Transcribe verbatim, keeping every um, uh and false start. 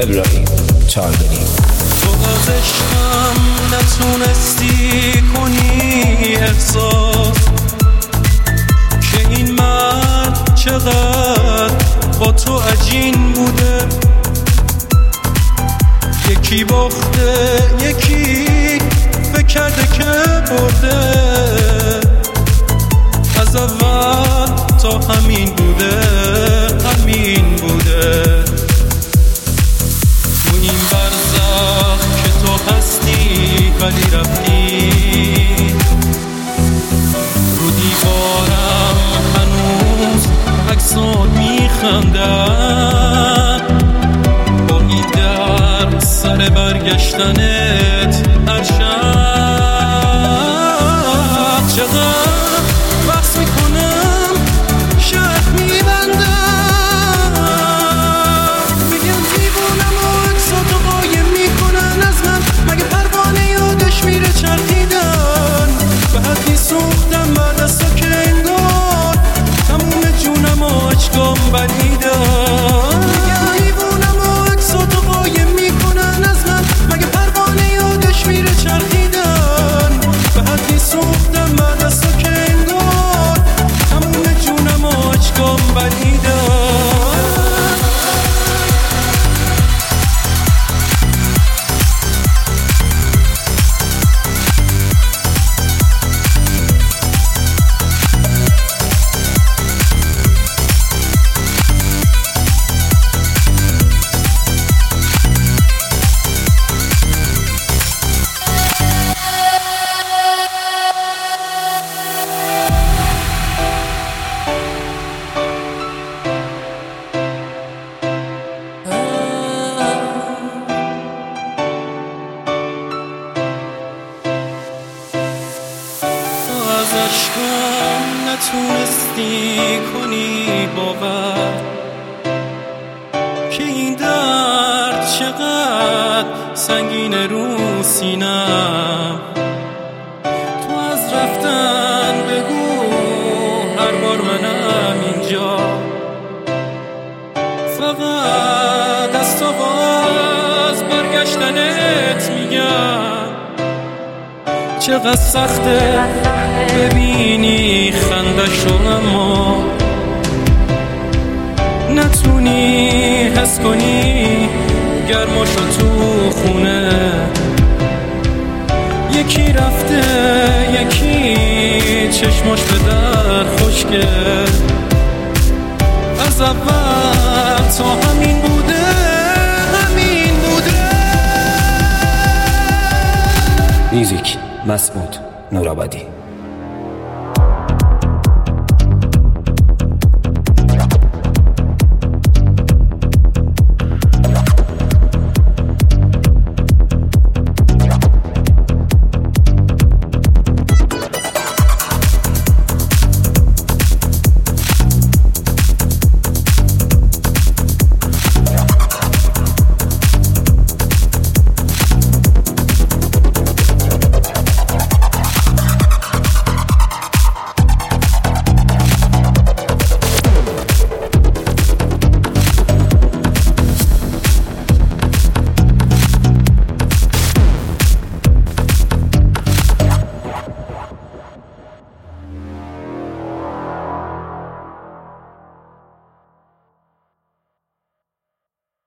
ابراهیم چاردنی. تو از عشقم نتونستی کنی احساس که این مرد چقدر با تو عجین بوده، یکی باخته یکی فکر کرده که برده، از اول تا همین بوده همین بوده. تو این برزخ که تو هستی ولی رفتی، رو دیوارم هنوز عکسات میخندن، با این در سر برگشتنت هر شب چقدر بحث میکنم شرط میبندم، میگم دیوونم و عکساتو قایم میکنن از من، مگه پروانه یادش میره چرخیدن، به حدی سوختم بعد از تو که انگار تموم جونم و عشقام بریدن، میگم دیوونم و عکساتو قایم میکنن از من، مگه پروانه یادش میره چرخیدن، به حدی سوختم بعد از تو که انگار تموم جونم و عشقام بریدن. از عشقم نتونستی کنی باور که این درد چقدر سنگین رو سینم، تو از رفتن بگو هر بار منم اینجا، فقط از تو باز برگشتنت میگم، چقدر سخته ببینی خندشو اما نتونی حس کنی گرماشو تو خونه، یکی رفته یکی چشماش به در خشکه، از اول تا همین بوده همین بوده. میوزیک مسعود نورآبادی.